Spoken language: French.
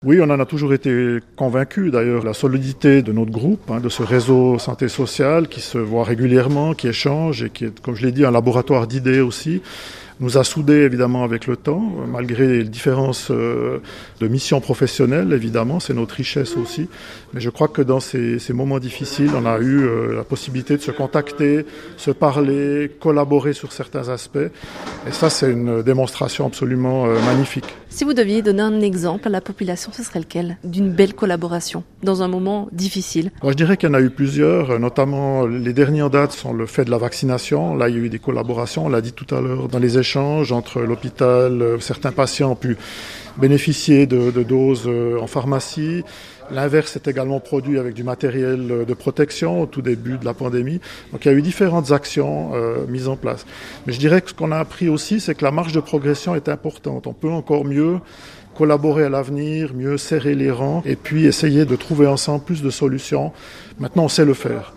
Oui, on en a toujours été convaincus. D'ailleurs, la solidité de notre groupe, de ce réseau santé sociale qui se voit régulièrement, qui échange et qui est, comme je l'ai dit, un laboratoire d'idées aussi, nous a soudés évidemment avec le temps, malgré les différences de missions professionnelles, évidemment, c'est notre richesse aussi. Mais je crois que dans ces moments difficiles, on a eu la possibilité de se contacter, se parler, collaborer sur certains aspects. Et ça, c'est une démonstration absolument magnifique. Si vous deviez donner un exemple à la population, ce serait lequel d'une belle collaboration dans un moment difficile? Je dirais qu'il y en a eu plusieurs, notamment les derniers en date sont le fait de la vaccination. Là, il y a eu des collaborations, on l'a dit tout à l'heure, dans les échanges entre l'hôpital, certains patients ont pu bénéficier de doses en pharmacie. L'inverse est également produit avec du matériel de protection au tout début de la pandémie. Donc il y a eu différentes actions mises en place. Mais je dirais que ce qu'on a appris aussi, c'est que la marge de progression est importante. On peut encore mieux collaborer à l'avenir, mieux serrer les rangs et puis essayer de trouver ensemble plus de solutions. Maintenant, on sait le faire.